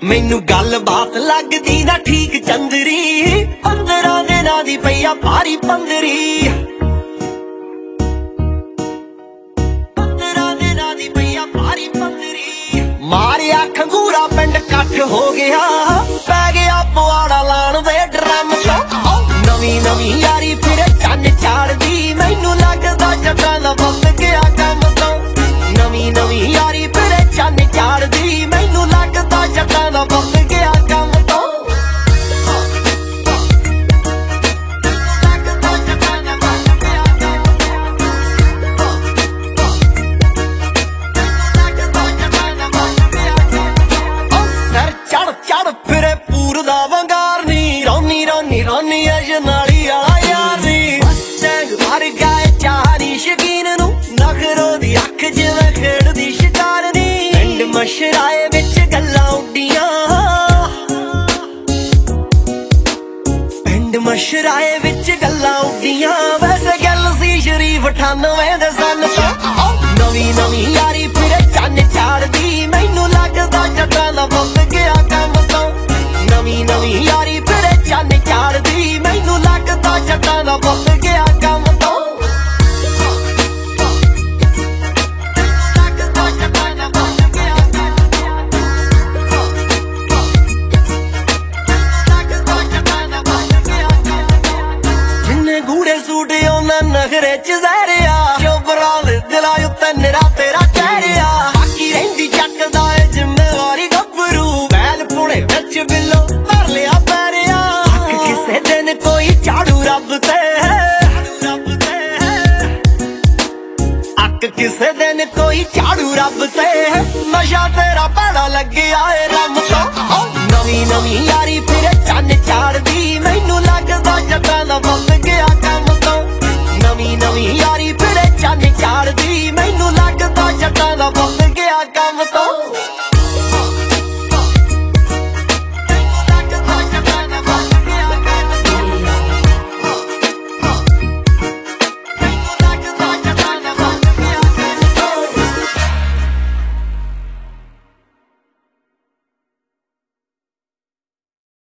मैनू गल बात लगदी ना ठीक चंदरी 15 दिनां दी पईया भारी पंदरी 15 दिनां दी पईया भारी पंदरी मारिया खंगूरा पिंड कट्ठ हो गया पै गया पवाड़ा लाण दे ड्रम तो नवी नवी यारी फिर चन्न चाड़दी मैनू लगदा जटां दा बस गया कम तो नवी नवी यारी फिर चन्न चाड़दी मैनू लगदा जटां दा बस गया कम तो सर चढ़ चढ़ फिरे पूर दा वंगार नी रोनी रोनी रोनी अजनाली आला यार नी चंग भर गए चारी शकीन नू नखरो दी अख जिवें खेड़दी शिकार नी पिंड मशराए विच गल्लां उड्डियां पिंड मशराए विच गल्लां उड्डियां वैसे गल सी शरीफ 98 दे सन तो नवी नवी यारी फिरे चन्न चाड़दी मैनू लगदा जटां दा बस गया कम तो नवी नवी यारी फिरे चन्न चाड़दी मैनू लगदा जटां दा बस गया कम तो जिन्ने गूड़े सूट उन्हां नखरे च जहरिया चोबरा दे दिला उत्ते निरा तेरा कहरिया बाकी रहिंदी चकदा ए जिम्मेवारी गब्बरू बैल पुणे विच बिल्लो भर लिया पैरिया किसे दिन कोई झाड़ू रब ते अक किसे दिन कोई झाड़ू रब ते नशा तेरा भैड़ा लग्गिया ए रम तो नवी नवी यारी फिर चन्न चाड़दी मैनू लगदा जटां दा बस गया कम तो नवी नवी यारी फिर